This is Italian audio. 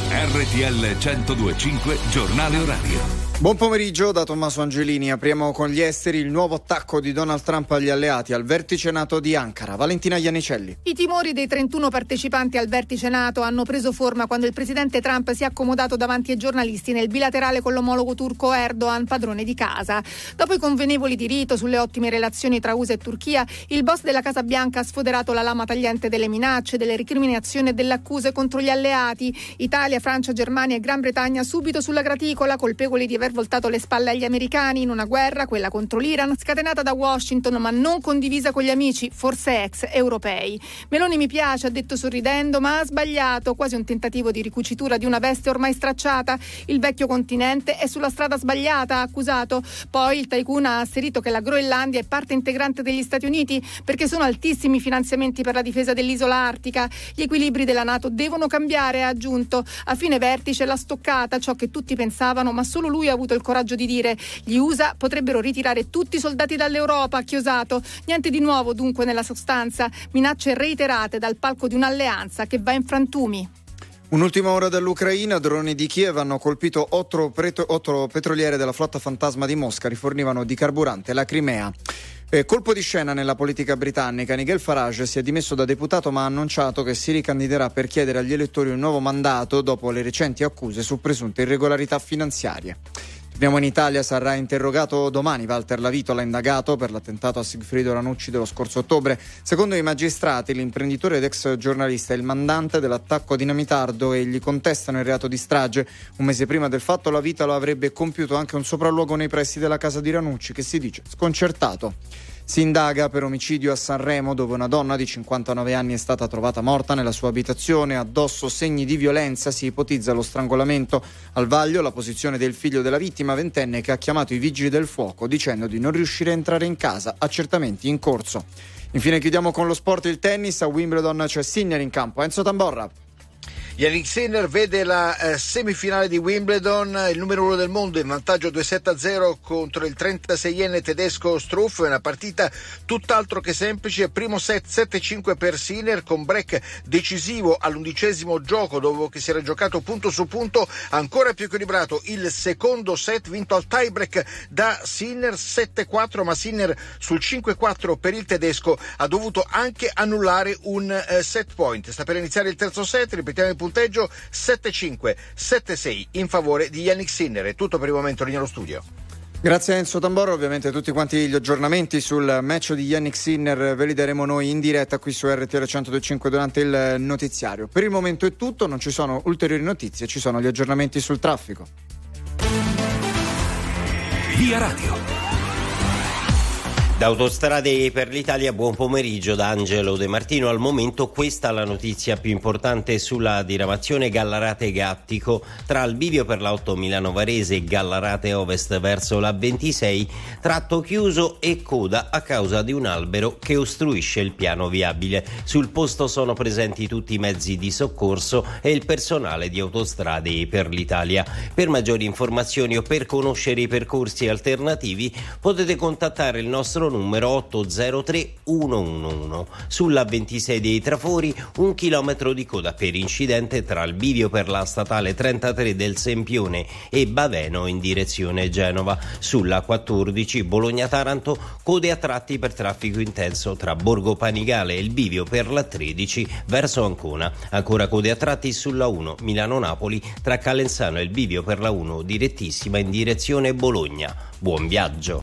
RTL 102.5 Giornale Orario. Buon pomeriggio da Tommaso Angelini. Apriamo con gli esteri. Il nuovo attacco di Donald Trump agli alleati al vertice NATO di Ankara. Valentina Iannicelli. I timori dei 31 partecipanti al vertice NATO hanno preso forma quando il presidente Trump si è accomodato davanti ai giornalisti nel bilaterale con l'omologo turco Erdogan, padrone di casa. Dopo i convenevoli di rito sulle ottime relazioni tra USA e Turchia, il boss della Casa Bianca ha sfoderato la lama tagliente delle minacce, delle recriminazioni e delle accuse contro gli alleati. Italia, Francia, Germania e Gran Bretagna subito sulla graticola, colpevoli di aver voltato le spalle agli americani in una guerra, quella contro l'Iran, scatenata da Washington ma non condivisa con gli amici, forse ex europei. Meloni mi piace, ha detto sorridendo, ma ha sbagliato, quasi un tentativo di ricucitura di una veste ormai stracciata. Il vecchio continente è sulla strada sbagliata, ha accusato. Poi il tycoon ha asserito che la Groenlandia è parte integrante degli Stati Uniti perché sono altissimi i finanziamenti per la difesa dell'isola artica. Gli equilibri della NATO devono cambiare, ha aggiunto. A fine vertice l'ha stoccata, ciò che tutti pensavano, ma solo lui ha avuto il coraggio di dire: gli USA potrebbero ritirare tutti i soldati dall'Europa, ha chiosato. Niente di nuovo dunque nella sostanza, minacce reiterate dal palco di un'alleanza che va in frantumi. Un'ultima ora dall'Ucraina, droni di Kiev hanno colpito 8 petroliere della flotta fantasma di Mosca, rifornivano di carburante la Crimea. Colpo di scena nella politica britannica. Nigel Farage si è dimesso da deputato ma ha annunciato che si ricandiderà per chiedere agli elettori un nuovo mandato dopo le recenti accuse su presunte irregolarità finanziarie. Torniamo in Italia, sarà interrogato domani Walter Lavitola, indagato per l'attentato a Sigfrido Ranucci dello scorso ottobre. Secondo i magistrati, l'imprenditore ed ex giornalista è il mandante dell'attacco dinamitardo e gli contestano il reato di strage. Un mese prima del fatto Lavitola avrebbe compiuto anche un sopralluogo nei pressi della casa di Ranucci che si dice sconcertato. Si indaga per omicidio a Sanremo dove una donna di 59 anni è stata trovata morta nella sua abitazione, addosso segni di violenza, si ipotizza lo strangolamento. Al vaglio la posizione del figlio della vittima ventenne che ha chiamato i vigili del fuoco dicendo di non riuscire a entrare in casa, accertamenti in corso. Infine chiudiamo con lo sport, il tennis. A Wimbledon c'è Sinner in campo. Enzo Tamborra. Yannick Sinner vede la semifinale di Wimbledon, il numero 1 del mondo in vantaggio 2-7-0 contro il 36enne tedesco Struff, una partita tutt'altro che semplice. Primo set 7-5 per Sinner con break decisivo all'11° gioco dopo che si era giocato punto su punto, ancora più equilibrato il secondo set vinto al tiebreak da Sinner 7-4, ma Sinner sul 5-4 per il tedesco ha dovuto anche annullare un set point. Sta per iniziare il terzo set, ripetiamo il punteggio 7-5, 7-6 in favore di Yannick Sinner. È tutto per il momento, linea allo studio. Grazie a Enzo Tamborro, ovviamente tutti quanti gli aggiornamenti sul match di Yannick Sinner ve li daremo noi in diretta qui su RTL 102.5 durante il notiziario. Per il momento è tutto, non ci sono ulteriori notizie, ci sono gli aggiornamenti sul traffico. Via Radio. Da Autostrade per l'Italia, buon pomeriggio da Angelo De Martino. Al momento questa è la notizia più importante sulla diramazione Gallarate-Gattico tra il bivio per la 8 Milano Varese e Gallarate Ovest verso la 26, tratto chiuso e coda a causa di un albero che ostruisce il piano viabile. Sul posto sono presenti tutti i mezzi di soccorso e il personale di Autostrade per l'Italia. Per maggiori informazioni o per conoscere i percorsi alternativi potete contattare il nostro numero 803 111. Sulla 26 dei Trafori 1 chilometro di coda per incidente tra il bivio per la statale 33 del Sempione e Baveno in direzione Genova. Sulla 14 Bologna-Taranto code a tratti per traffico intenso tra Borgo Panigale e il bivio per la 13 verso Ancona. Ancora code a tratti sulla 1 Milano-Napoli tra Calenzano e il bivio per la 1 direttissima in direzione Bologna. Buon viaggio.